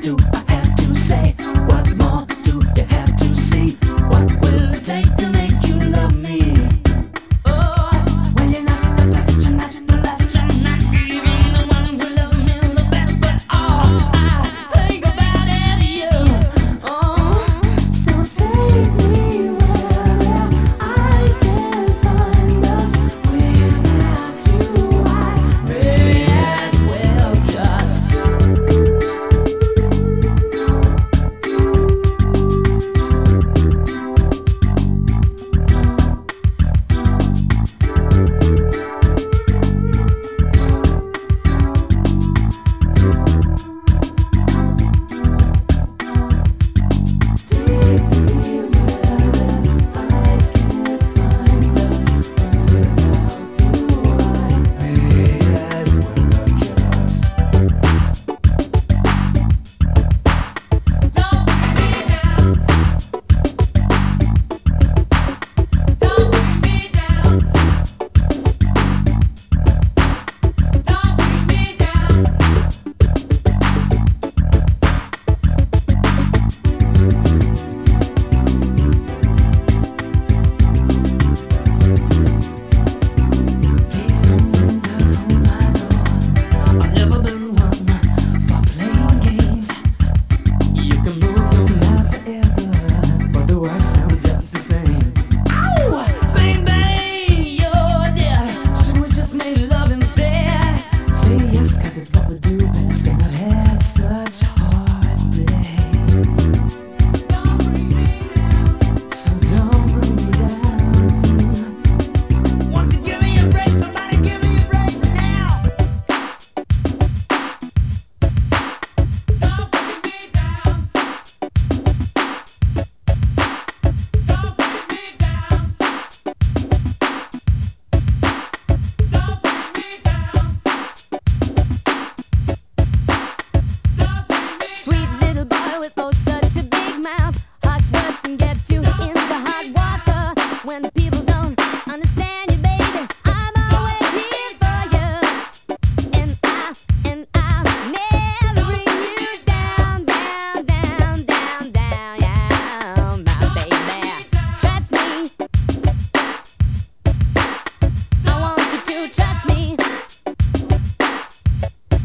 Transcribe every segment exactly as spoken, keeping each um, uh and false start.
do I have to say? What more do you have to see? What will it take to make you love me? Oh, well, you're not the best, you're not the last, you're not even the one who loves me the best. But all I think about is you. Oh, so take me where their eyes can't find us. Without you, I may as well just.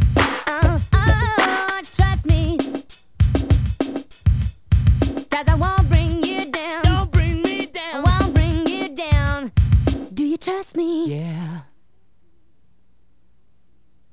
Cause I want